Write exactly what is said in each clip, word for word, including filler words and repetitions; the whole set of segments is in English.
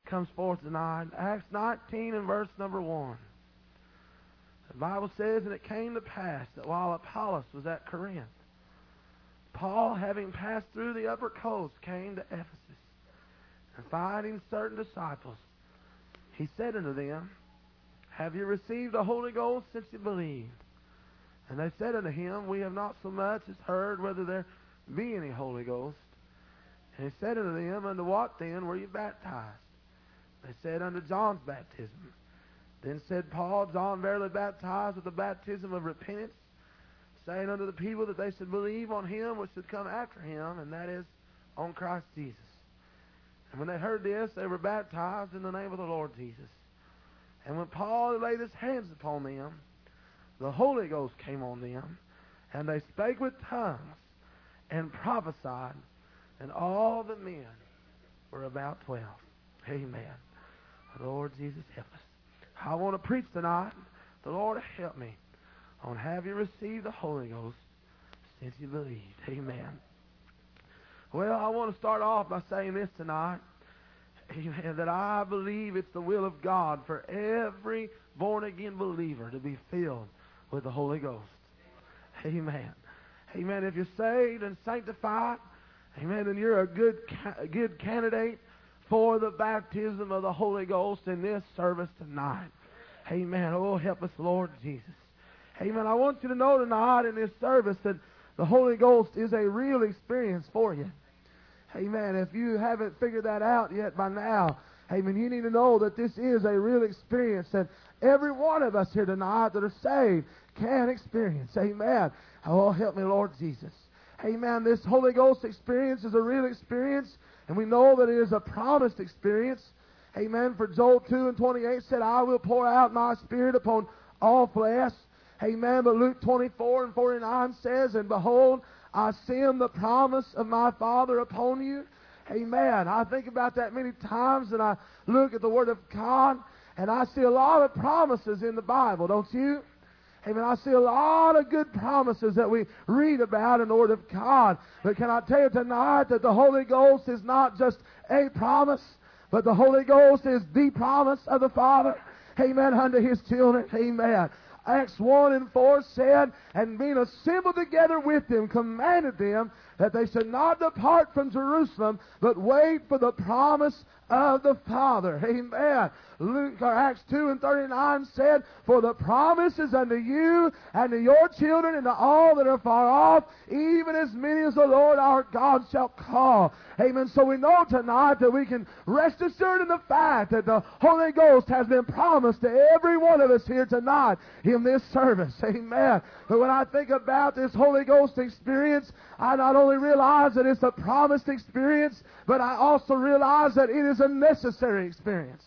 comes forth tonight. Acts nineteen and verse number one. The Bible says, and it came to pass that while Apollos was at Corinth, Paul, having passed through the upper coast, came to Ephesus. And finding certain disciples, he said unto them, Have you received the Holy Ghost since you believed? And they said unto him, We have not so much as heard whether there be any Holy Ghost. And he said unto them, Unto what then were you baptized? They said, Unto John's baptism. Then said Paul, John verily baptized with the baptism of repentance, saying unto the people that they should believe on him which should come after him, and that is on Christ Jesus. And when they heard this, they were baptized in the name of the Lord Jesus. And when Paul laid his hands upon them, the Holy Ghost came on them, and they spake with tongues and prophesied, and all the men were about twelve. Amen. Lord Jesus, help us. I want to preach tonight. The Lord help me on have you received the Holy Ghost since you believed. Amen. Well, I want to start off by saying this tonight. Amen. That I believe it's the will of God for every born-again believer to be filled with the Holy Ghost. Amen. Amen. If you're saved and sanctified, amen, then you're a good, a good candidate for the baptism of the Holy Ghost in this service tonight. Amen. Oh, help us, Lord Jesus. Amen. I want you to know tonight in this service that the Holy Ghost is a real experience for you. Amen. If you haven't figured that out yet by now, amen, you need to know that this is a real experience that every one of us here tonight that are saved can experience. Amen. Oh, help me, Lord Jesus. Amen. This Holy Ghost experience is a real experience, and we know that it is a promised experience. Amen. For Joel two and twenty-eight said, I will pour out my Spirit upon all flesh. Amen. But Luke twenty-four and forty-nine says, And behold, I send the promise of my Father upon you. Amen. I think about that many times, and I look at the Word of God, and I see a lot of promises in the Bible, don't you? Amen. I see a lot of good promises that we read about in the Word of God. But can I tell you tonight that the Holy Ghost is not just a promise, but the Holy Ghost is the promise of the Father. Amen. Unto His children. Amen. Acts one and four said, And being assembled together with them, commanded them that they should not depart from Jerusalem, but wait for the promise of the Father. Amen. Luke, or Acts two and thirty-nine said, For the promise is unto you and to your children and to all that are far off, even as many as the Lord our God shall call. Amen. So we know tonight that we can rest assured in the fact that the Holy Ghost has been promised to every one of us here tonight in this service. Amen. But when I think about this Holy Ghost experience, I not only realize that it's a promised experience, but I also realize that it is a necessary experience.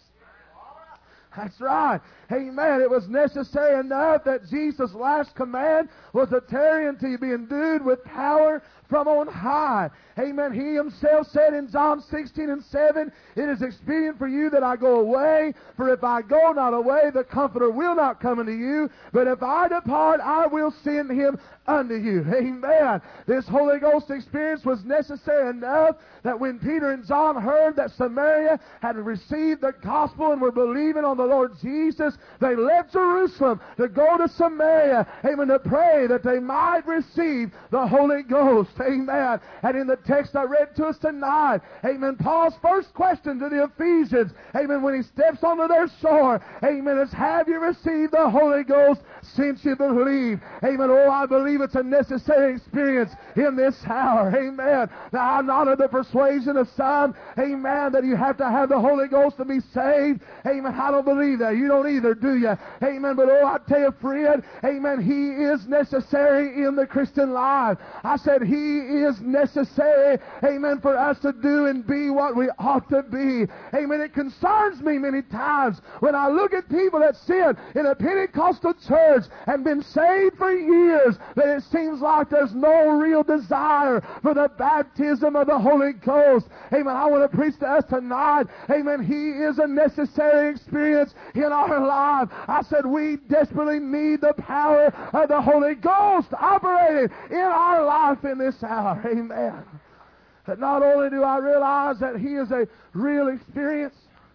That's right. Amen. It was necessary enough that Jesus' last command was to tarry until you be endued with power from on high. Amen. He Himself said in John sixteen and seven, It is expedient for you that I go away, for if I go not away, the Comforter will not come unto you, but if I depart, I will send Him unto you. Amen. This Holy Ghost experience was necessary enough that when Peter and John heard that Samaria had received the gospel and were believing on the Lord Jesus, they left Jerusalem to go to Samaria, amen, to pray that they might receive the Holy Ghost. Amen. And in the text I read to us tonight, amen, Paul's first question to the Ephesians, amen, when he steps onto their shore, amen, is, Have you received the Holy Ghost since you believe? Amen. Oh, I believe it's a necessary experience in this hour. Amen. Now, I'm not of the persuasion of some, amen, that you have to have the Holy Ghost to be saved. Amen. I don't believe that. You don't either, do you? Amen. But oh, I tell you, friend, amen, He is necessary in the Christian life. I said He is necessary, amen, for us to do and be what we ought to be. Amen. It concerns me many times when I look at people that sit in a Pentecostal church and been saved for years, that it seems like there's no real desire for the baptism of the Holy Ghost. Amen. I want to preach to us tonight, amen, He is a necessary experience in our life. I said we desperately need the power of the Holy Ghost operating in our life in this hour. Amen. That not only do I realize that He is a real experience,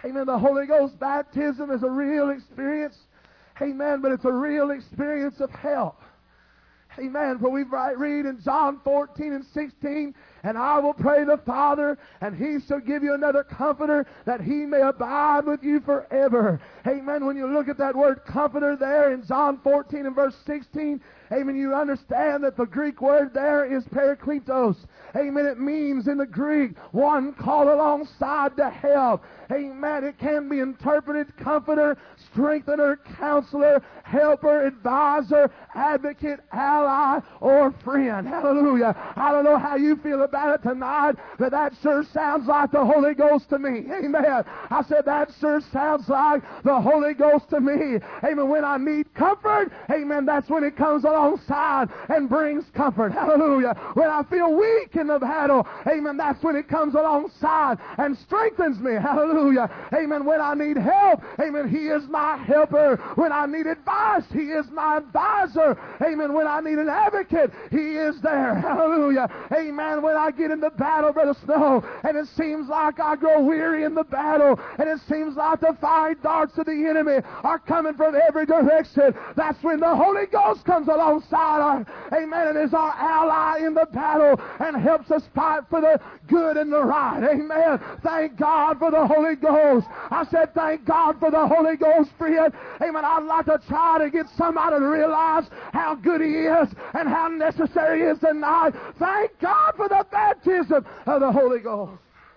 Amen. The Holy Ghost baptism is a real experience. Amen. But it's a real experience of help. Amen. For we read in John fourteen and sixteen, and I will pray the Father, and He shall give you another comforter, that He may abide with you forever. Amen. When you look at that word comforter there in John fourteen and verse sixteen, amen, you understand that the Greek word there is parakletos. Amen. It means in the Greek, one called alongside to help. Amen. It can be interpreted comforter, strengthener, counselor, helper, advisor, advocate, ally, or friend. Hallelujah. I don't know how you feel about it tonight, but that sure sounds like the Holy Ghost to me. Amen. I said that sure sounds like the Holy Ghost to me. Amen. When I need comfort, amen, that's when it comes alongside and brings comfort. Hallelujah. When I feel weak in the battle, amen, that's when it comes alongside and strengthens me. Hallelujah. Amen. When I need help, amen, He is my helper. When I need advice, He is my advisor. Amen. When I need an advocate, He is there. Hallelujah. Amen. When I get in the battle, Brother Snow, and it seems like I grow weary in the battle, and it seems like the fiery darts of the enemy are coming from every direction, that's when the Holy Ghost comes alongside our, amen, and is our ally in the battle and helps us fight for the good and the right. Amen. Thank God for the Holy Ghost. I said thank God for the Holy Ghost, friend. Amen. I'd like to try to get somebody to realize how good He is and how necessary He is tonight. Thank God for the baptism of the Holy Ghost.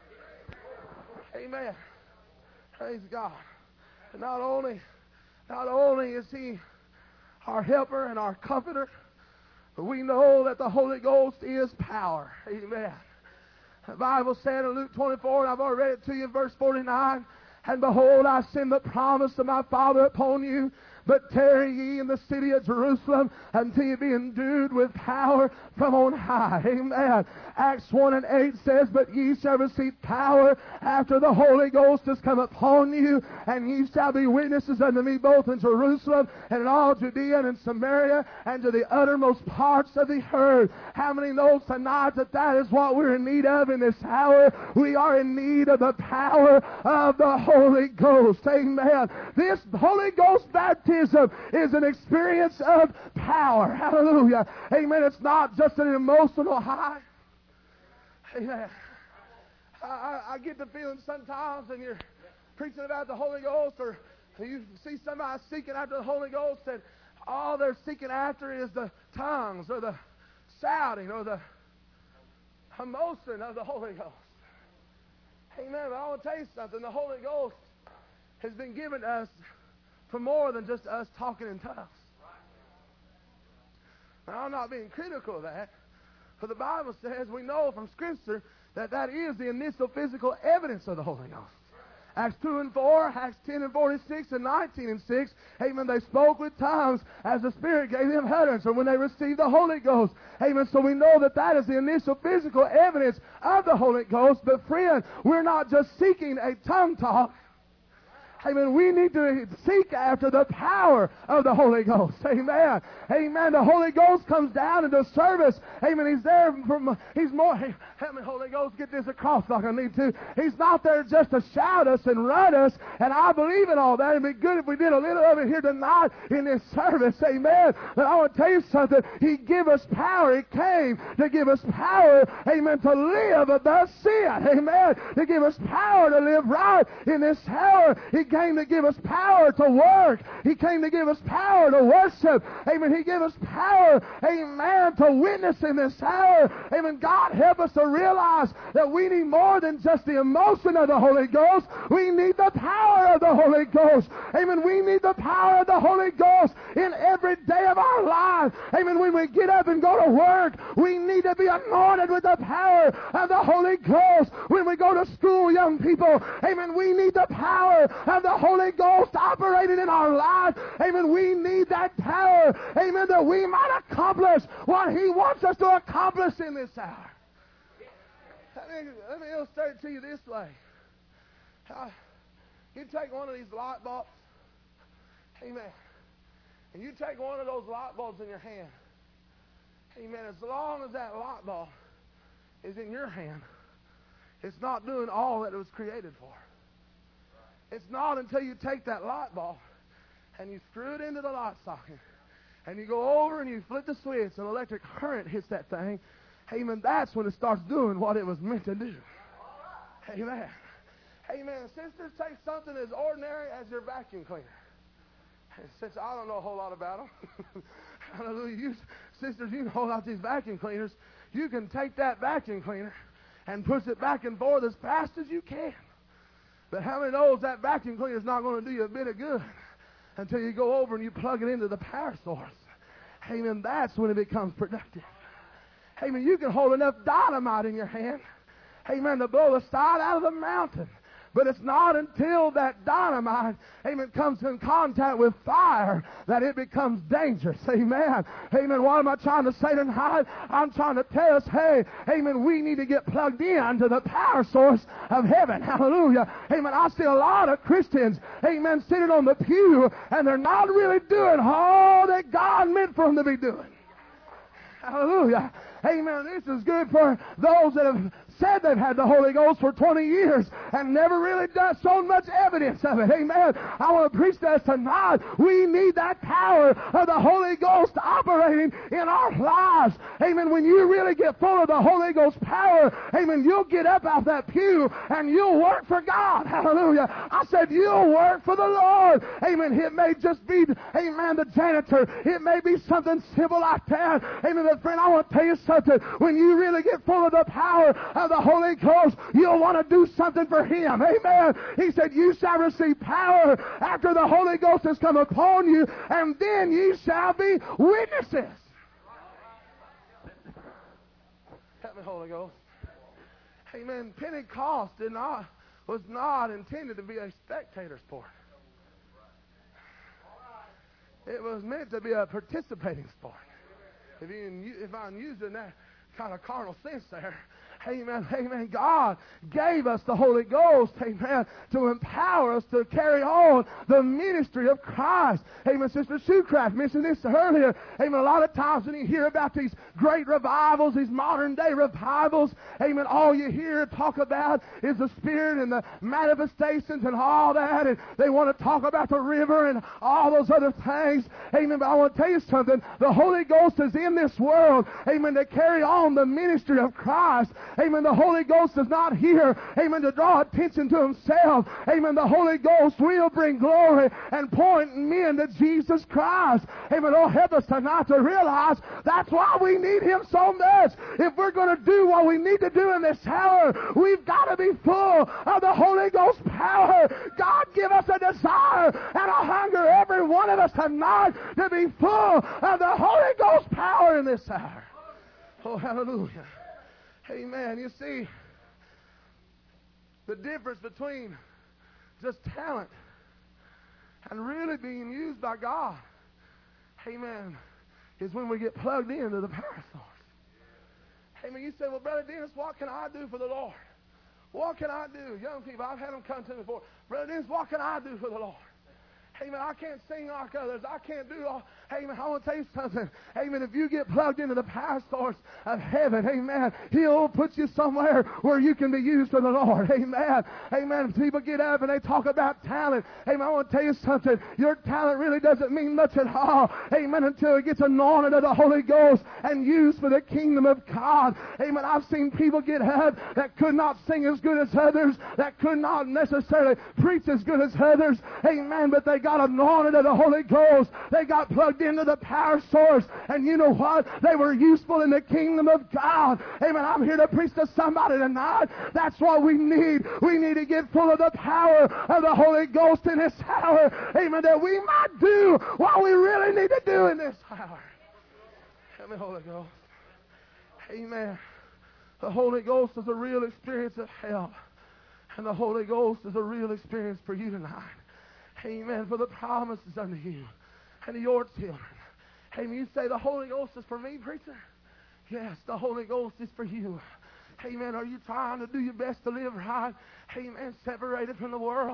Amen. Praise God. And not only, not only is He our helper and our comforter, but we know that the Holy Ghost is power. Amen. The Bible said in Luke twenty-four, and I've already read it to you in verse forty-nine, and behold, I send the promise of my Father upon you, but tarry ye in the city of Jerusalem until you be endued with power from on high. Amen. Acts one and eight says, but ye shall receive power after the Holy Ghost has come upon you, and ye shall be witnesses unto me both in Jerusalem and in all Judea and in Samaria and to the uttermost parts of the earth. How many knows tonight that that is what we're in need of in this hour? We are in need of the power of the Holy Ghost. Amen. This Holy Ghost baptism is an experience of power. Hallelujah. Amen. It's not just an emotional high. Amen. I, I, I get the feeling sometimes when you're preaching about the Holy Ghost, or you see somebody seeking after the Holy Ghost, and all they're seeking after is the tongues or the shouting or the emotion of the Holy Ghost. Amen. But I want to tell you something. The Holy Ghost has been given to us for more than just us talking in tongues. Now, I'm not being critical of that, for the Bible says, we know from Scripture, that that is the initial physical evidence of the Holy Ghost. Acts two and four, Acts ten and forty-six, and nineteen and six, amen, they spoke with tongues as the Spirit gave them utterance, or when they received the Holy Ghost. Amen. So we know that that is the initial physical evidence of the Holy Ghost. But friend, we're not just seeking a tongue talk. Amen. We need to seek after the power of the Holy Ghost. Amen. Amen. The Holy Ghost comes down into service. Amen. He's there from, he's more, hey, help me, Holy Ghost, get this across like I need to. He's not there just to shout us and run us. And I believe in all that. It'd be good if we did a little of it here tonight in this service. Amen. But I want to tell you something. He gave us power. He came to give us power. Amen. To live above sin. Amen. To give us power to live right in this hour. He came to give us power to work. He came to give us power to worship. Amen. He gave us power, amen, to witness in this hour. Amen. God help us to realize that we need more than just the emotion of the Holy Ghost. We need the power of the Holy Ghost. Amen. We need the power of the Holy Ghost in every day of our life. Amen. When we get up and go to work, we need to be anointed with the power of the Holy Ghost. When we go to school, young people, amen, we need the power of the Holy Ghost operating in our life. Amen. We need that power. Amen. That we might accomplish what He wants us to accomplish in this hour. Let me, let me illustrate it to you this way. Uh, you take one of these light bulbs. Amen. And you take one of those light bulbs in your hand. Amen. As long as that light bulb is in your hand, it's not doing all that it was created for. It's not until you take that light bulb and you screw it into the light socket and you go over and you flip the switch and electric current hits that thing. Amen. That's when it starts doing what it was meant to do. Amen. Amen. Sisters, take something as ordinary as your vacuum cleaner. And since I don't know a whole lot about them, hallelujah, you, sisters, you know about these vacuum cleaners. You can take that vacuum cleaner and push it back and forth as fast as you can. But how many knows that vacuum cleaner is not going to do you a bit of good until you go over and you plug it into the power source? Amen. That's when it becomes productive. Amen. You can hold enough dynamite in your hand, amen, to blow the side out of the mountain. But it's not until that dynamite, amen, comes in contact with fire that it becomes dangerous. Amen. Amen. What am I trying to say tonight? I'm trying to tell us, hey, amen, we need to get plugged in to the power source of heaven. Hallelujah. Amen. I see a lot of Christians, amen, sitting on the pew, and they're not really doing all that God meant for them to be doing. Hallelujah. Amen. This is good for those that have said they've had the Holy Ghost for twenty years and never really done so much evidence of it. Amen. I want to preach that tonight. We need that power of the Holy Ghost operating in our lives. Amen. When you really get full of the Holy Ghost power, amen, you'll get up out that pew and you'll work for God. Hallelujah. I said you'll work for the Lord. Amen. It may just be, amen, the janitor. It may be something simple like that. Amen. But friend, I want to tell you something. When you really get full of the power of the Holy Ghost, you'll want to do something for Him. Amen. He said, you shall receive power after the Holy Ghost has come upon you, and then ye shall be witnesses. Help me, Holy Ghost. Amen. Pentecost did not, was not intended to be a spectator sport. It was meant to be a participating sport. If, you, if I'm using that kind of carnal sense there, amen, amen. God gave us the Holy Ghost, amen, to empower us to carry on the ministry of Christ. Amen. Sister Shoecraft mentioned this earlier. Amen. A lot of times when you hear about these great revivals, these modern day revivals, amen, all you hear talk about is the Spirit and the manifestations and all that. And they want to talk about the river and all those other things. Amen. But I want to tell you something. The Holy Ghost is in this world, amen, to carry on the ministry of Christ. Amen. The Holy Ghost is not here, amen, to draw attention to Himself. Amen. The Holy Ghost will bring glory and point men to Jesus Christ. Amen. Oh, help us tonight to realize that's why we need Him so much. If we're going to do what we need to do in this hour, we've got to be full of the Holy Ghost power. God, give us a desire and a hunger, every one of us tonight, to be full of the Holy Ghost power in this hour. Oh, hallelujah. Amen. You see, the difference between just talent and really being used by God, amen, is when we get plugged into the power source. Amen. You say, well, Brother Dennis, what can I do for the Lord? What can I do? Young people, I've had them come to me before. Brother Dennis, what can I do for the Lord? Amen. I can't sing like others. I can't do all. Amen. I want to tell you something. Amen. If you get plugged into the power source of heaven, amen, He'll put you somewhere where you can be used for the Lord. Amen. Amen. People get up and they talk about talent. Amen. I want to tell you something. Your talent really doesn't mean much at all. Amen. Until it gets anointed of the Holy Ghost and used for the kingdom of God. Amen. I've seen people get up that could not sing as good as others, that could not necessarily preach as good as others. Amen. But they got anointed of the Holy Ghost. They got plugged into the power source. And you know what? They were useful in the kingdom of God. Amen. I'm here to preach to somebody tonight. That's what we need. We need to get full of the power of the Holy Ghost in this hour. Amen. That we might do what we really need to do in this hour. Help me, Holy Ghost. Amen. The Holy Ghost is a real experience of help. And the Holy Ghost is a real experience for you tonight. Amen. For the promises unto you and to your children. Amen. You say the Holy Ghost is for me, preacher? Yes, the Holy Ghost is for you. Amen. Are you trying to do your best to live right? Amen. Separated from the world.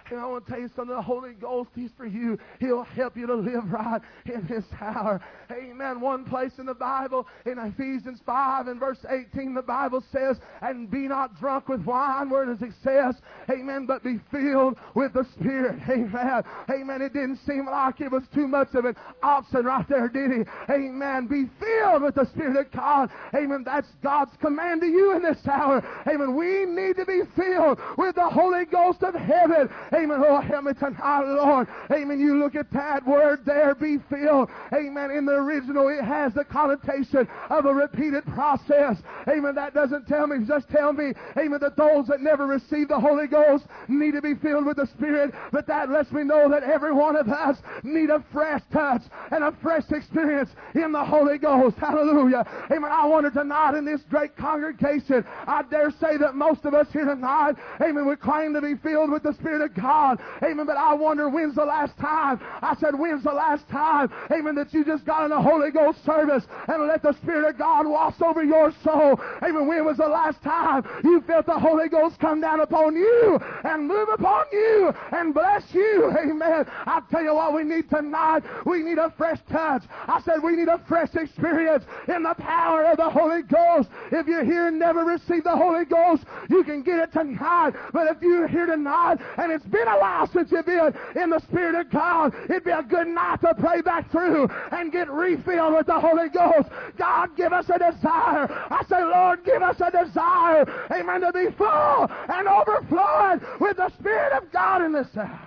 And I want to tell you something. The Holy Ghost, He's for you. He'll help you to live right in this hour. Amen. One place in the Bible, in Ephesians five and verse eighteen, the Bible says, and be not drunk with wine where it is excess. Amen. But be filled with the Spirit. Amen. Amen. It didn't seem like it was too much of an option right there, did he? Amen. Be filled with the Spirit of God. Amen. That's God's command to you in this hour. Amen. We need to be filled with the Holy Ghost of heaven. Amen. Oh, help me tonight, Lord. Amen. You look at that word there, be filled. Amen. In the original, it has the connotation of a repeated process. Amen. That doesn't tell me, just tell me, amen, that those that never receive the Holy Ghost need to be filled with the Spirit. But that lets me know that every one of us need a fresh touch and a fresh experience in the Holy Ghost. Hallelujah. Amen. I wonder tonight in this great congregation, I dare say that most of us here tonight, amen, we claim to be filled with the Spirit of God. Amen. But I wonder when's the last time, I said when's the last time, amen, that you just got in a Holy Ghost service and let the Spirit of God wash over your soul. Amen. When was the last time you felt the Holy Ghost come down upon you and move upon you and bless you? Amen. I tell you what we need tonight. We need a fresh touch. I said we need a fresh experience in the power of the Holy Ghost. If you're here and never received the Holy Ghost, you can get it tonight. But if you're here tonight and it's been a while since you've been in the Spirit of God, it'd be a good night to pray back through and get refilled with the Holy Ghost. God, give us a desire. I say, Lord, give us a desire, amen, to be full and overflowing with the Spirit of God in this hour.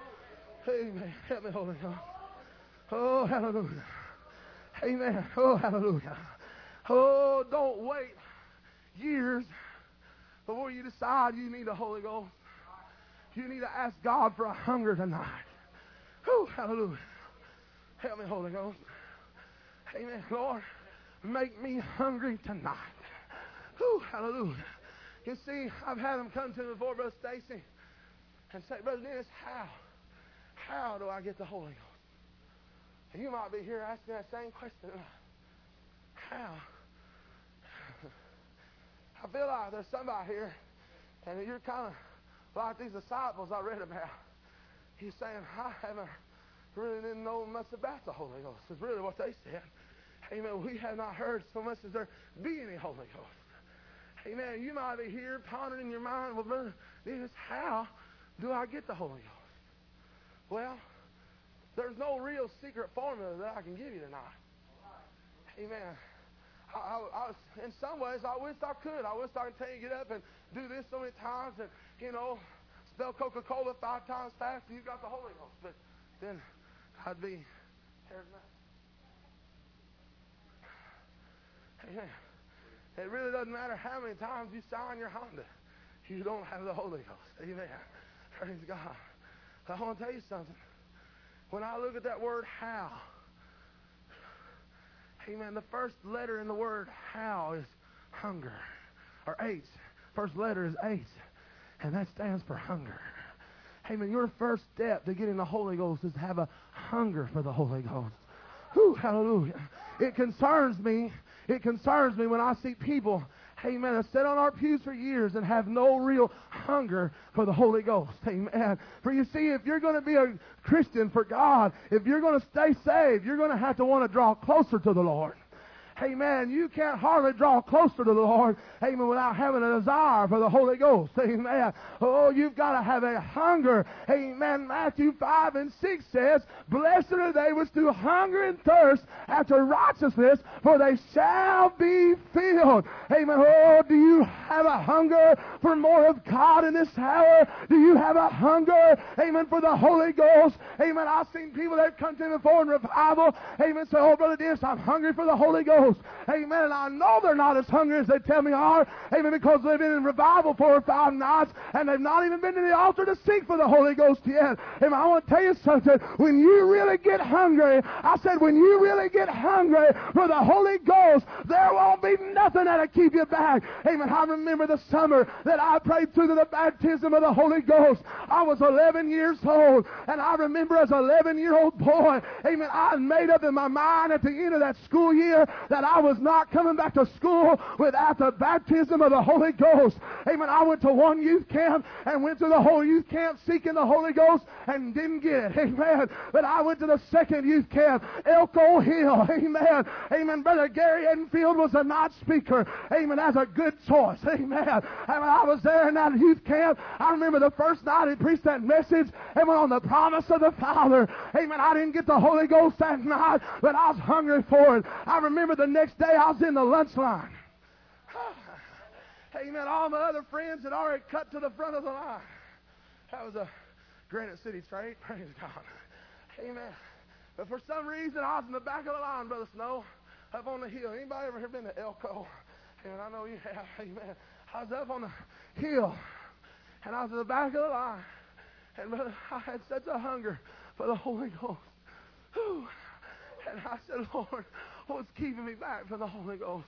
Amen. Help me, Holy Ghost. Oh, hallelujah. Amen. Oh, hallelujah. Oh, don't wait years before you decide you need the Holy Ghost. You need to ask God for a hunger tonight. Oh, hallelujah. Help me, Holy Ghost. Amen. Lord, make me hungry tonight. Oh, hallelujah. You see, I've had them come to me before, Brother Stacy, and say, Brother Dennis, how? How do I get the Holy Ghost? And you might be here asking that same question. How? I feel like there's somebody here, and you're kind of like these disciples I read about. He's saying, I haven't really didn't know much about the Holy Ghost. Is really what they said. Amen. We have not heard so much as there be any Holy Ghost. Amen. You might be here pondering in your mind, well, Brother Dennis, how do I get the Holy Ghost? Well, there's no real secret formula that I can give you tonight. Amen. I, I, I was, in some ways, I wish I could. I wish I could tell you get up and do this so many times and, you know, spell Coca-Cola five times fast and you got the Holy Ghost. But then I'd be charismatic. Amen. It really doesn't matter how many times you sign your Honda. You don't have the Holy Ghost. Amen. Praise God. I want to tell you something. When I look at that word how, amen, the first letter in the word how is hunger, or H. First letter is H, and that stands for hunger. Amen. Your first step to getting the Holy Ghost is to have a hunger for the Holy Ghost. Whew, hallelujah. It concerns me. It concerns me when I see people, amen, that sit on our pews for years and have no real hunger for the Holy Ghost. Amen. For you see, if you're going to be a Christian for God, if you're going to stay saved, you're going to have to want to draw closer to the Lord. Amen. You can't hardly draw closer to the Lord, amen, without having a desire for the Holy Ghost. Amen. Oh, you've got to have a hunger. Amen. Matthew five and six says, blessed are they which do hunger and thirst after righteousness, for they shall be filled. Amen. Oh, do you have a hunger for more of God in this hour? Do you have a hunger, amen, for the Holy Ghost? Amen. I've seen people that come to me before in revival, amen, say, oh, Brother Dennis, I'm hungry for the Holy Ghost. Amen. And I know they're not as hungry as they tell me are. Amen. Because they've been in revival four or five nights and they've not even been to the altar to seek for the Holy Ghost yet. Amen. I want to tell you something. When you really get hungry, I said, when you really get hungry for the Holy Ghost, there won't be nothing that'll keep you back. Amen. I remember the summer that I prayed through to the baptism of the Holy Ghost. I was eleven years old, and I remember as an eleven-year-old boy, amen, I made up in my mind at the end of that school year that that I was not coming back to school without the baptism of the Holy Ghost. Amen. I went to one youth camp and went to the whole youth camp seeking the Holy Ghost and didn't get it. Amen. But I went to the second youth camp, Elko Hill. Amen. Amen. Brother Gary Enfield was a night speaker. Amen. That's a good choice. Amen. And when I was there in that youth camp, I remember the first night he preached that message, Amen, on the promise of the Father. Amen. I didn't get the Holy Ghost that night, but I was hungry for it. I remember the next day I was in the lunch line. Amen. All my other friends had already cut to the front of the line. That was a Granite City trait. Praise God. Amen. But for some reason, I was in the back of the line, Brother Snow, up on the hill. Anybody ever been to Elko? And I know you have. Amen. I was up on the hill, and I was in the back of the line. And, brother, I had such a hunger for the Holy Ghost. Whew. And I said, Lord, what's keeping me back from the Holy Ghost?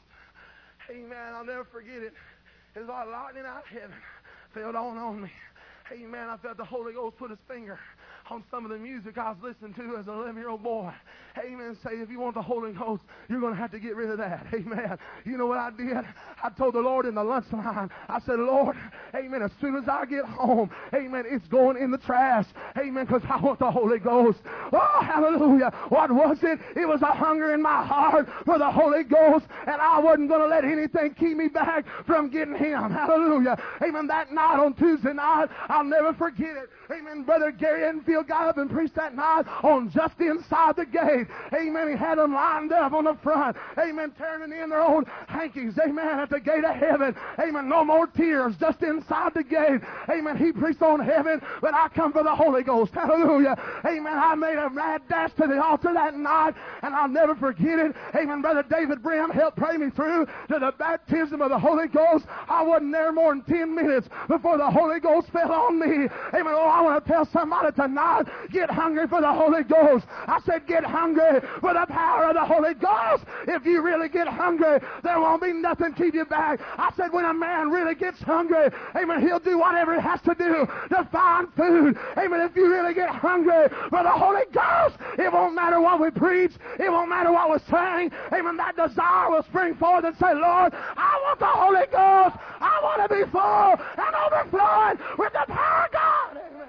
Amen. I'll never forget it. It was like lightning out of heaven fell down on me. Amen. I felt the Holy Ghost put his finger on some of the music I was listening to as an eleven-year-old boy. Amen. Say, if you want the Holy Ghost, you're going to have to get rid of that. Amen. You know what I did? I told the Lord in the lunch line, I said, Lord, amen, as soon as I get home, amen, it's going in the trash. Amen, because I want the Holy Ghost. Oh, hallelujah. What was it? It was a hunger in my heart for the Holy Ghost, and I wasn't going to let anything keep me back from getting him. Hallelujah. Amen. That night on Tuesday night, I'll never forget it. Amen. Brother Gary Enfield got up and preached that night on just inside the gate. Amen. He had them lined up on the front. Amen. Turning in their own hankies. Amen. At the gate of heaven. Amen. No more tears. Just inside the gate. Amen. He preached on heaven, but I come for the Holy Ghost. Hallelujah. Amen. I made a mad dash to the altar that night, and I'll never forget it. Amen. Brother David Brim helped pray me through to the baptism of the Holy Ghost. I wasn't there more than ten minutes before the Holy Ghost fell on me. Amen. Oh, I want to tell somebody tonight, get hungry for the Holy Ghost. I said, get hungry for the power of the Holy Ghost. If you really get hungry, there won't be nothing keep you back. I said, when a man really gets hungry, amen, he'll do whatever he has to do to find food. Amen. If you really get hungry for the Holy Ghost, it won't matter what we preach. It won't matter what we sing. Amen. That desire will spring forth and say, Lord, I want the Holy Ghost. I want to be full and overflowing with the power of God. Amen.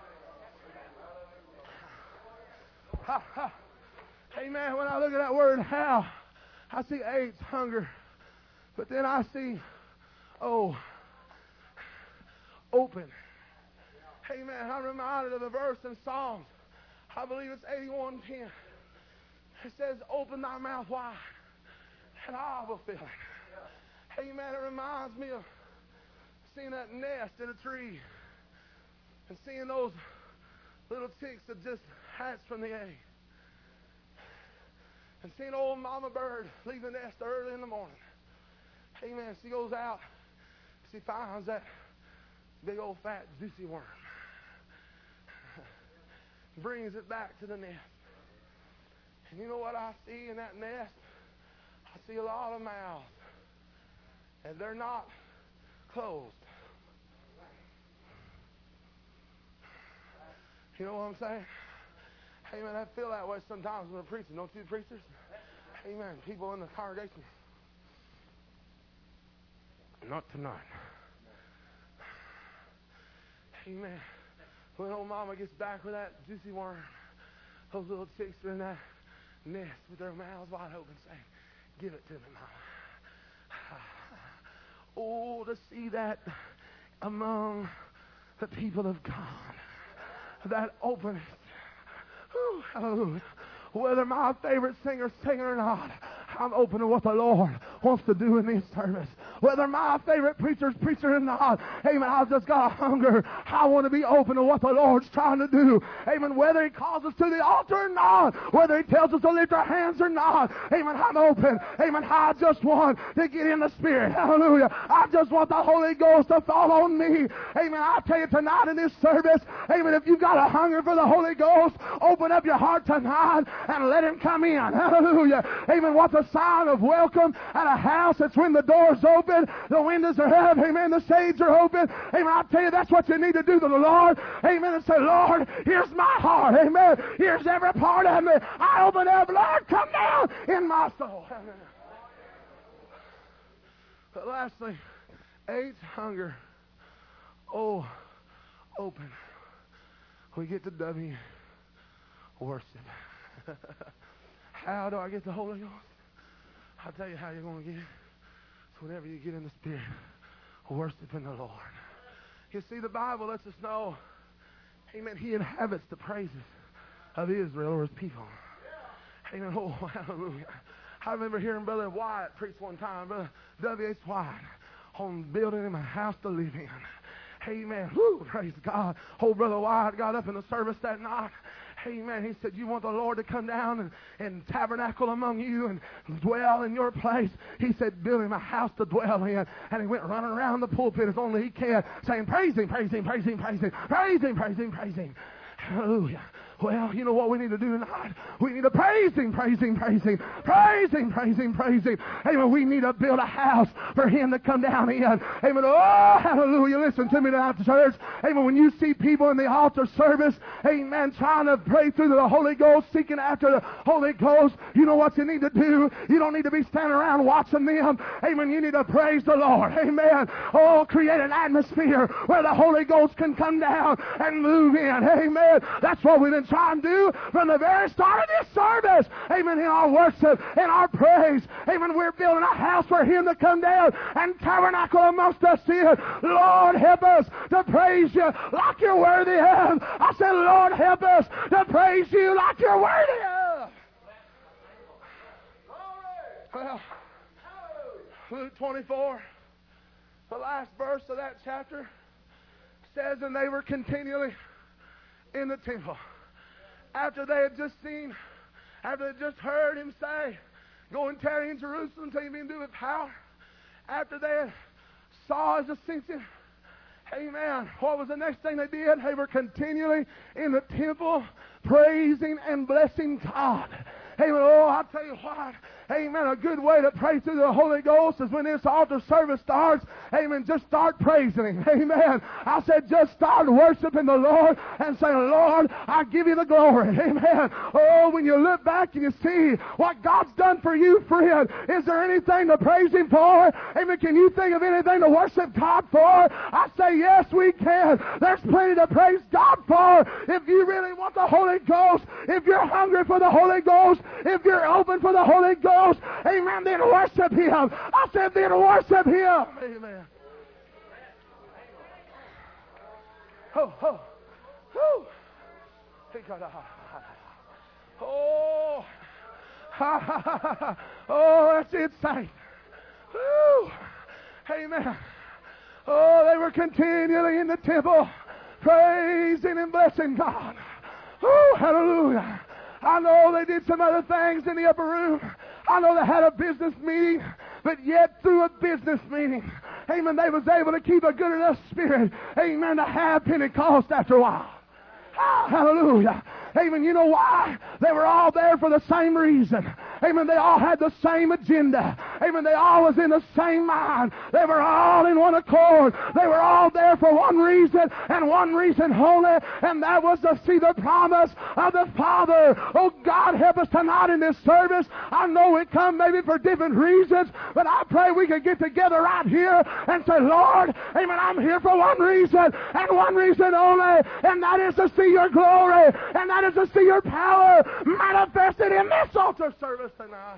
Ha, ha. Amen. When I look at that word how, I see AIDS, hunger. But then I see, oh, open. Amen. I'm reminded of the verse in Psalms. I believe it's eighty-one ten. It says, open thy mouth wide, and I will fill it. Amen. It reminds me of seeing that nest in a tree and seeing those little chicks that just hatched from the egg. And seeing old mama bird leave the nest early in the morning. Amen. She goes out. She finds that big old fat juicy worm. Brings it back to the nest. And you know what I see in that nest? I see a lot of mouths. And they're not closed. You know what I'm saying? Amen. I feel that way sometimes when I'm preaching. Don't you, preachers? Amen. People in the congregation. Not tonight. Amen. When old mama gets back with that juicy worm, those little chicks are in that nest with their mouths wide open saying, give it to me, mama. Oh, to see that among the people of God. That openness. Whew, hallelujah. Whether my favorite singer's singing or not, I'm open to what the Lord wants to do in this service. Whether my favorite preacher's preaching or not, amen, I've just got a hunger. I want to be open to what the Lord's trying to do. Amen, whether he calls us to the altar or not, whether he tells us to lift our hands or not, amen, I'm open. Amen, I just want to get in the Spirit. Hallelujah. I just want the Holy Ghost to fall on me. Amen, I tell you tonight in this service, amen, if you've got a hunger for the Holy Ghost, open up your heart tonight and let him come in. Hallelujah. Amen, what's a sign of welcome at a house? It's when the door's open, the windows are up, amen, the shades are open. Amen, I tell you, that's what you need to do to the Lord. Amen, and say, Lord, here's my heart. Amen, here's every part of me. I open up, Lord, come down in my soul. Amen. But lastly, eight, hunger. Oh, open. We get to W, worship. How do I get the Holy Ghost? I'll tell you how you're going to get it. It's whenever you get in the Spirit, worshiping the Lord. You see, the Bible lets us know, amen, He inhabits the praises of Israel or His people. Amen. Oh, hallelujah. I remember hearing Brother Wyatt preach one time, Brother W H Wyatt, on building him a house to live in. Amen. Woo, praise God. Old Brother Wyatt got up in the service that night. Amen. He said, you want the Lord to come down and, and tabernacle among you and dwell in your place. He said, build him a house to dwell in. And he went running around the pulpit as only he can, saying, praise him, praise him, praise him, praise him, praise him, praise him, praise him. Hallelujah. Well, you know what we need to do tonight? We need to praise Him, praise Him, praise Him, praise Him, praise Him, praise Him. Amen. We need to build a house for Him to come down in. Amen. Oh, hallelujah. Listen to me tonight, church. Amen. When you see people in the altar service, amen, trying to pray through the Holy Ghost, seeking after the Holy Ghost, you know what you need to do? You don't need to be standing around watching them. Amen. You need to praise the Lord. Amen. Oh, create an atmosphere where the Holy Ghost can come down and move in. Amen. That's what we've been trying to do from the very start of this service. Amen. In our worship, in our praise. Amen. We're building a house for Him to come down and tabernacle amongst us here. Lord, help us to praise You like You're worthy of. I said, Lord, help us to praise You like You're worthy of. Well, Luke twenty-four, the last verse of that chapter says, and they were continually in the temple. After they had just seen, after they had just heard Him say, go and tarry in Jerusalem until you've been endued with power. After they had saw His ascension, amen, what was the next thing they did? They were continually in the temple praising and blessing God. Amen. Oh, I'll tell you what. Amen. A good way to pray through the Holy Ghost is when this altar service starts. Amen. Just start praising Him. Amen. I said just start worshiping the Lord and say, Lord, I give You the glory. Amen. Oh, when you look back and you see what God's done for you, friend, is there anything to praise Him for? Amen. Can you think of anything to worship God for? I say yes, we can. There's plenty to praise God for. If you really want the Holy Ghost, if you're hungry for the Holy Ghost, if you're open for the Holy Ghost, amen, then worship Him. I said then worship Him. Amen. Oh, oh, oh. Oh, ha, ha, ha, ha. Oh, that's it, saint. Woo. Amen. Oh, they were continually in the temple praising and blessing God. Oh, hallelujah. I know they did some other things in the upper room. I know they had a business meeting, but yet through a business meeting, amen, they was able to keep a good enough spirit, amen, to have Pentecost after a while. Oh, hallelujah. Amen. You know why? They were all there for the same reason. Amen. They all had the same agenda. Amen. They all was in the same mind. They were all in one accord. They were all there for one reason and one reason only, and that was to see the promise of the Father. Oh, God, help us tonight in this service. I know we come maybe for different reasons, but I pray we could get together right here and say, Lord, amen, I'm here for one reason and one reason only, and that is to see Your glory, and that is to see Your power manifested in this altar service tonight.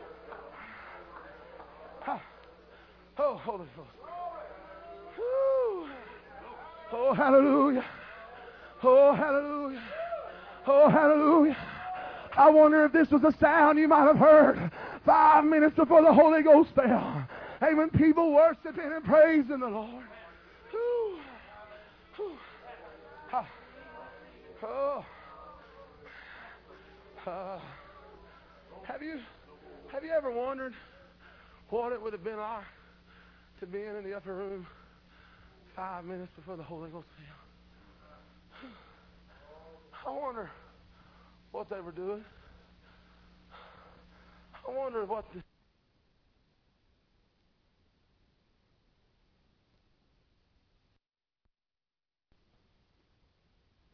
Oh, Holy Ghost. Woo. Oh, hallelujah. Oh, hallelujah. Oh, hallelujah. I wonder if this was a sound you might have heard five minutes before the Holy Ghost fell. Amen. People worshiping and praising the Lord. Woo. Woo. Ah. Oh. Uh, have you have you ever wondered what it would have been like to be in the upper room five minutes before the Holy Ghost fell? I wonder what they were doing. I wonder what the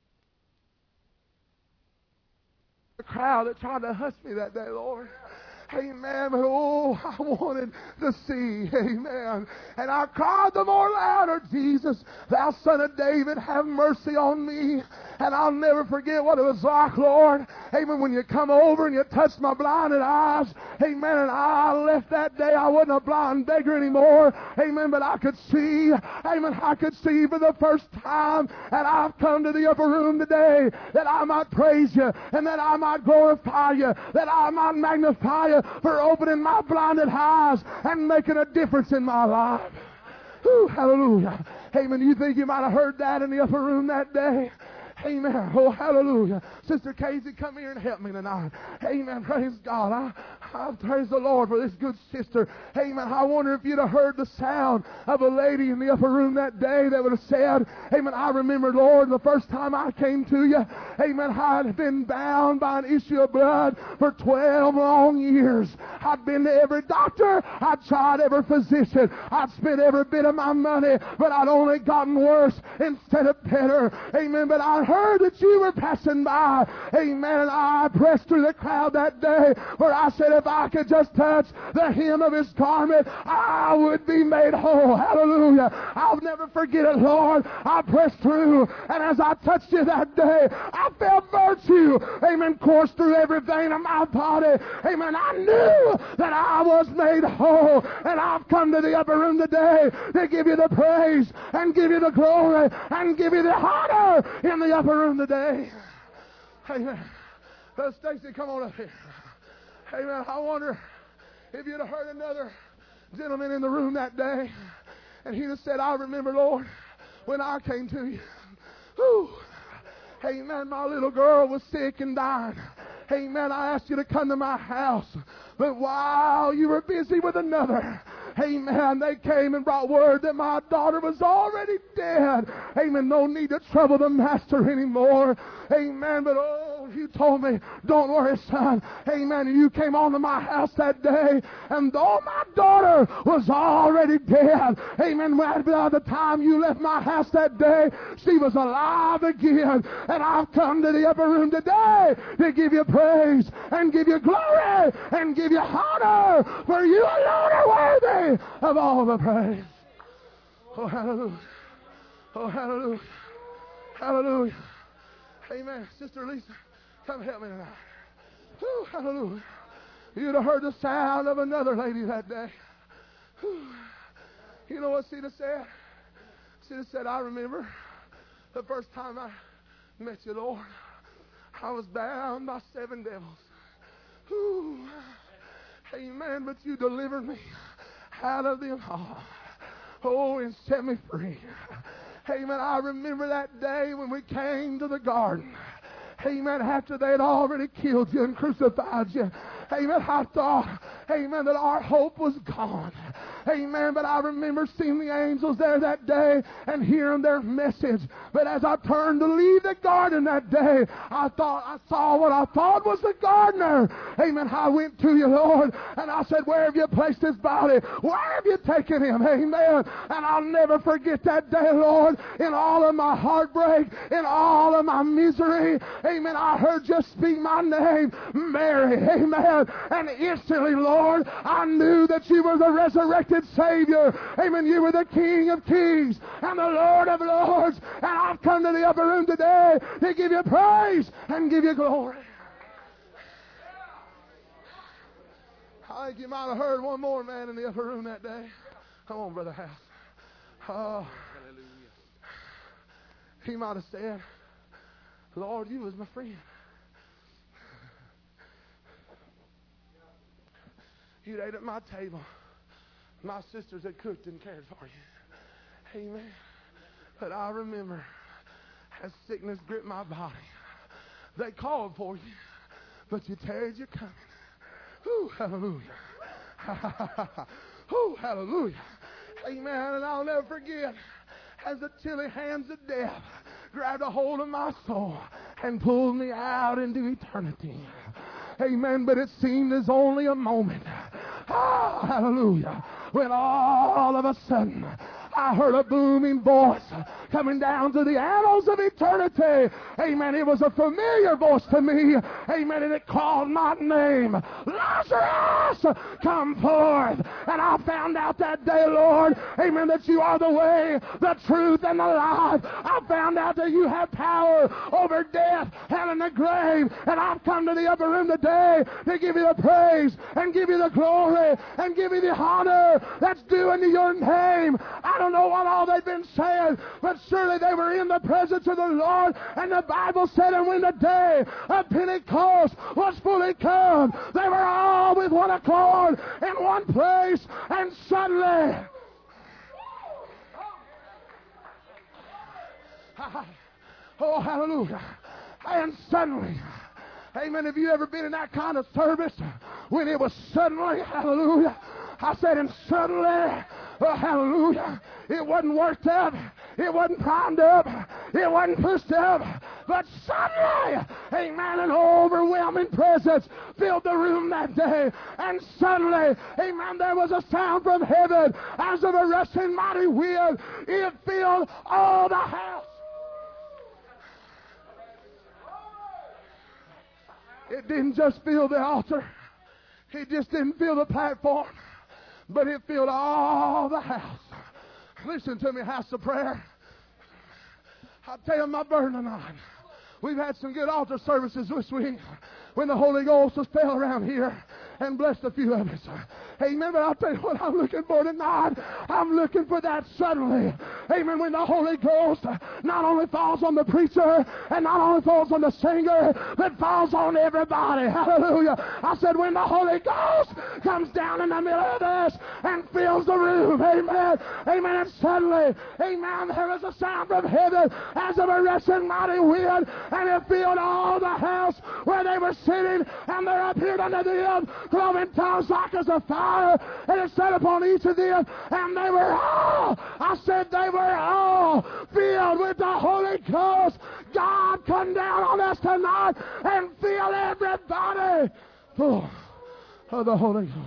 crowd that tried to hush me that day, Lord. Amen. But oh, I wanted to see. Amen. And I cried the more louder, Jesus, thou son of David, have mercy on me. And I'll never forget what it was like, Lord. Amen. When you come over and you touched my blinded eyes. Amen. And I left that day. I wasn't a blind beggar anymore. Amen. But I could see. Amen. I could see for the first time. And I've come to the upper room today that I might praise you and that I might glorify you, that I might magnify you for opening my blinded eyes and making a difference in my life. Ooh, hallelujah. Amen. You think you might have heard that in the upper room that day? Amen. Oh, hallelujah. Sister Casey, come here and help me tonight. Amen. Praise God. I, I praise the Lord for this good sister. Amen. I wonder if you'd have heard the sound of a lady in the upper room that day that would have said, amen, I remember, Lord, the first time I came to you, amen, I had been bound by an issue of blood for twelve long years. I'd been to every doctor. I'd tried every physician. I'd spent every bit of my money, but I'd only gotten worse instead of better. Amen. But I heard that you were passing by. Amen. And I pressed through the crowd that day where I said if I could just touch the hem of his garment, I would be made whole. Hallelujah. I'll never forget it, Lord. I pressed through, and as I touched you that day, I felt virtue, amen, course through every vein of my body. Amen. I knew that I was made whole, and I've come to the upper room today to give you the praise and give you the glory and give you the honor in the upper room today. Amen. Brother Stacy, come on up here. Amen. I wonder if you'd have heard another gentleman in the room that day, and he'd have said, I remember, Lord, when I came to you. Whew. Amen. My little girl was sick and dying. Amen. I asked you to come to my house, but while you were busy with another, amen, they came and brought word that my daughter was already dead. Amen. No need to trouble the master anymore. Amen. But oh, you told me, don't worry, son. Amen. You came on to my house that day, and though my daughter was already dead, amen, by the time you left my house that day, she was alive again. And I've come to the upper room today to give you praise and give you glory and give you honor, for you alone are worthy of all the praise. Oh, hallelujah. Oh, hallelujah. Hallelujah. Amen. Sister Lisa, come help me tonight. Oh, hallelujah. You'd have heard the sound of another lady that day. Whew. You know what she'd have said? She'd have said, I remember the first time I met you, Lord. I was bound by seven devils. Whew. Amen. But you delivered me out of them all. Oh, and set me free. Amen. I remember that day when we came to the garden. Amen. After they had already killed you and crucified you. Amen. I thought, amen, that our hope was gone. Amen. But I remember seeing the angels there that day and hearing their message. But as I turned to leave the garden that day, I thought I saw what I thought was the gardener. Amen. I went to you, Lord, and I said, where have you placed his body? Where have you taken him? Amen. And I'll never forget that day, Lord, in all of my heartbreak, in all of my misery. Amen. I heard you speak my name, Mary. Amen. And instantly, Lord, I knew that you were the resurrected Savior. Amen. You were the King of Kings and the Lord of Lords. And I've come to the upper room today to give you praise and give you glory. I think you might have heard one more man in the upper room that day. Come on, Brother House. Oh, he might have said, Lord, you was my friend. You'd ate at my table. My sisters had cooked and cared for you. Amen. But I remember as sickness gripped my body, they called for you, but you tarried your coming. Ooh, hallelujah. Ooh, hallelujah. Amen. And I'll never forget as the chilly hands of death grabbed a hold of my soul and pulled me out into eternity. Amen. But it seemed as only a moment. Oh, hallelujah. When all of a sudden I heard a booming voice coming down to the annals of eternity. Amen. It was a familiar voice to me. Amen. And it called my name. Lazarus, come forth. And I found out that day, Lord, amen, that you are the way, the truth, and the life. I found out that you have power over death, hell, and the grave. And I've come to the upper room today to give you the praise and give you the glory and give you the honor that's due unto your name. I don't know what all they've been saying, but surely they were in the presence of the Lord. And the Bible said, and when the day of Pentecost was fully come, they were all with one accord in one place, and suddenly, oh, hallelujah, and suddenly, amen, have you ever been in that kind of service when it was suddenly, hallelujah, I said, and suddenly, oh, hallelujah, it wasn't worked up, it wasn't primed up, it wasn't pushed up, but suddenly, amen, an overwhelming presence filled the room that day. And suddenly, amen, there was a sound from heaven as of a rushing mighty wind. It filled all the house. It didn't just fill the altar. It just didn't fill the platform. But it filled all the house. Listen to me, house of prayer. I'll tell you my burden tonight. We've had some good altar services this week when the Holy Ghost has fell around here and blessed a few of us. Amen. But I'll tell you what I'm looking for tonight. I'm looking for that suddenly. Amen. When the Holy Ghost not only falls on the preacher and not only falls on the singer, but falls on everybody. Hallelujah. I said when the Holy Ghost comes down in the middle of this and fills the room. Amen. Amen. And suddenly, amen, there was a sound from heaven as of a rushing mighty wind, and it filled all the house where they were sitting, and there appeared unto them cloven tongues like as a fire, and it set upon each of them, and they were all, I said they were all filled with the Holy Ghost. God, come down on us tonight and fill everybody full of the Holy Ghost.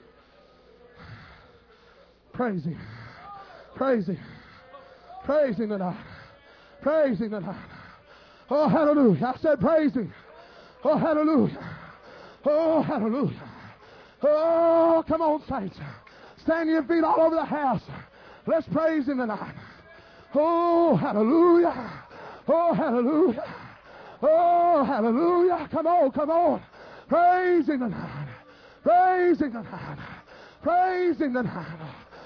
Praise Him. Praise Him. Praise Him tonight. Praise Him tonight. Oh, hallelujah. I said praise Him. Oh, hallelujah. Oh, hallelujah. Oh, come on, saints. Stand your feet all over the house. Let's praise Him tonight. Oh, hallelujah. Oh, hallelujah. Oh, hallelujah. Come on, come on. Praise Him tonight. Praise Him tonight. Praise Him tonight.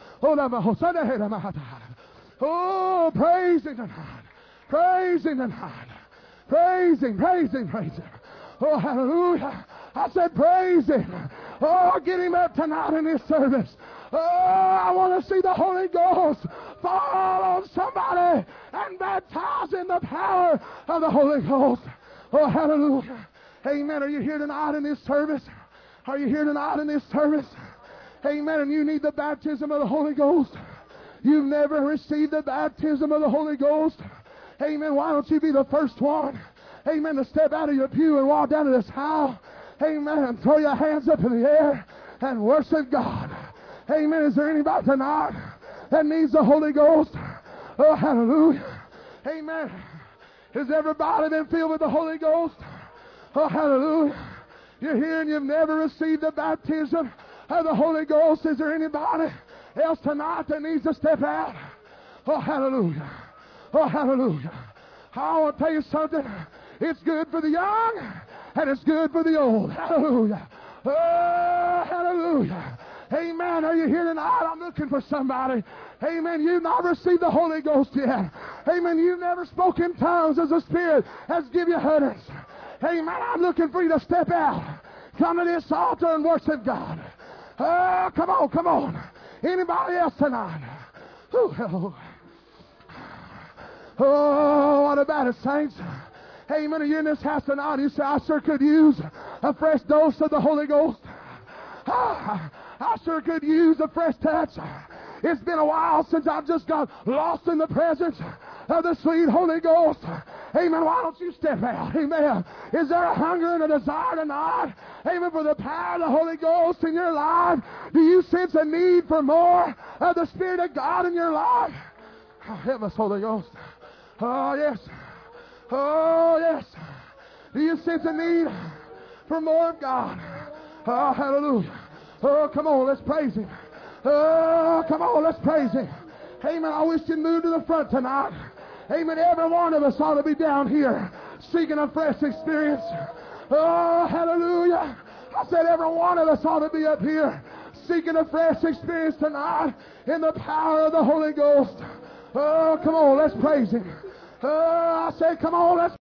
Oh, praise Him tonight. Praise Him tonight. Praise Him, praise Him, praise Him. Oh, hallelujah. I said praise Him. Oh, get Him up tonight in this service. Oh, I want to see the Holy Ghost fall on somebody and baptize in the power of the Holy Ghost. Oh, hallelujah. Amen. Are you here tonight in this service? Are you here tonight in this service? Amen. And you need the baptism of the Holy Ghost. You've never received the baptism of the Holy Ghost. Amen. Why don't you be the first one? Amen. To step out of your pew and walk down to this aisle. Amen. And throw your hands up in the air and worship God. Amen. Is there anybody tonight that needs the Holy Ghost? Oh, hallelujah. Amen. Has everybody been filled with the Holy Ghost? Oh, hallelujah. You're here and you've never received the baptism of the Holy Ghost. Is there anybody else tonight that needs to step out? Oh, hallelujah. Oh, hallelujah. I want to tell you something. It's good for the young and it's good for the old. Hallelujah. Oh, hallelujah. Amen. Are you here tonight? I'm looking for somebody. Amen. You've not received the Holy Ghost yet. Amen. You've never spoken in tongues as the Spirit has given you utterance. Amen. I'm looking for you to step out. Come to this altar and worship God. Oh, come on, come on. Anybody else tonight? Ooh, hello. Oh, what about it, saints? Amen. Are you in this house tonight? You say, I sure could use a fresh dose of the Holy Ghost. Ah, I sure could use a fresh touch. It's been a while since I've just got lost in the presence of the sweet Holy Ghost. Amen. Why don't you step out? Amen. Is there a hunger and a desire tonight? Amen. For the power of the Holy Ghost in your life? Do you sense a need for more of the Spirit of God in your life? Oh, help us, Holy Ghost. Oh, yes. Oh, yes. Do you sense a need for more of God? Oh, hallelujah. Oh, come on, let's praise Him. Oh, come on, let's praise Him. Amen. I wish you'd move to the front tonight. Amen. Every one of us ought to be down here seeking a fresh experience. Oh, hallelujah. I said every one of us ought to be up here seeking a fresh experience tonight in the power of the Holy Ghost. Oh, come on, let's praise Him. Oh, I said, come on, let's